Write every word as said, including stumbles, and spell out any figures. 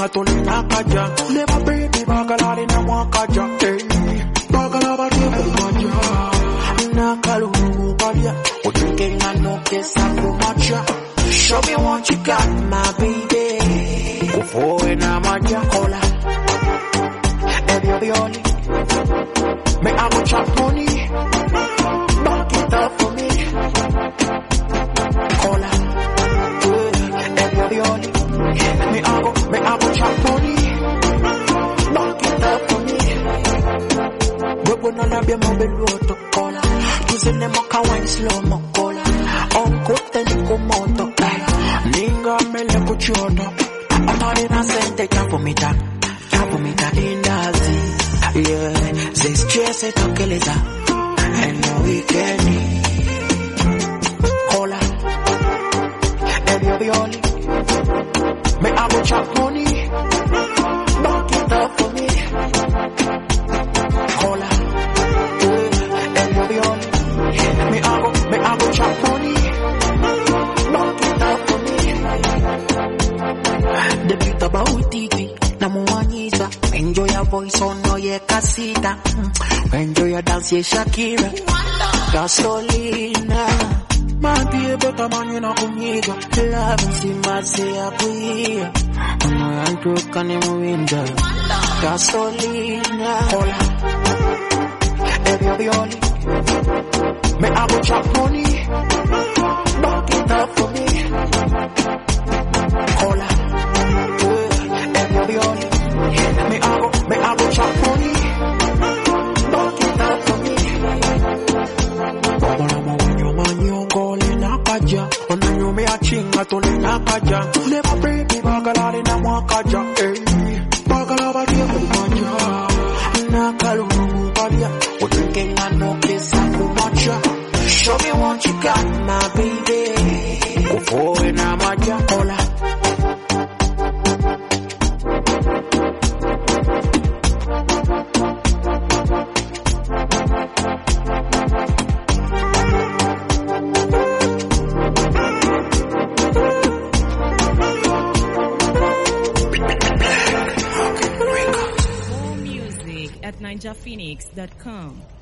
chinga tolina kaja. Never baby bagalari na mwakaja. Hey, bagala bati kumaja. Nakalu badia. Ujinge ngano kesa kumaja. Show me what you got, my baby. Kufoe na maja kola. Every be only. Me I go chop money. Back it up for me. Cola. Every be only. Me I go, me I go chop money. Back it up for me. Wewe na labia mobeluoto cola. Tuzene moka wine slow mo cola. Onko teni kumoto. Ninga mele kuchoto. Amani na sente chapo mita. Chapo mita indazi. Yeah, they stress it on Keleza. And no weekend. Cola. And you'll be only. Me I go chop money. Back it up for me. Cola. And you'll be only. Me I go, me I go chop money. Back it up for me. The beat about T V. Namuanyiza. Enjoy your voice on no ye casita. Enjoy your dance ye Shakira. Gasolina. Mati bota manina kumiga. Love si mase apuia. Ono yanto kane muwinda. Gasolina. Cola. Every be only. Me I go chop money. Back it up for me. Cola. Every be only. Me I go, me I go chop money. Back it up for me. Baba mo wanyo manyo ngole na kaja. Onanyo me a chinga tole na kaja. Never baby bagalari na mwakaja. Hey, bagala badia kumaja. Nakalu badia. Ujinge ngano kesa kumaja. Show me what you got, my baby. Kufoe na maja kola. More music at ninja phoenix dot com.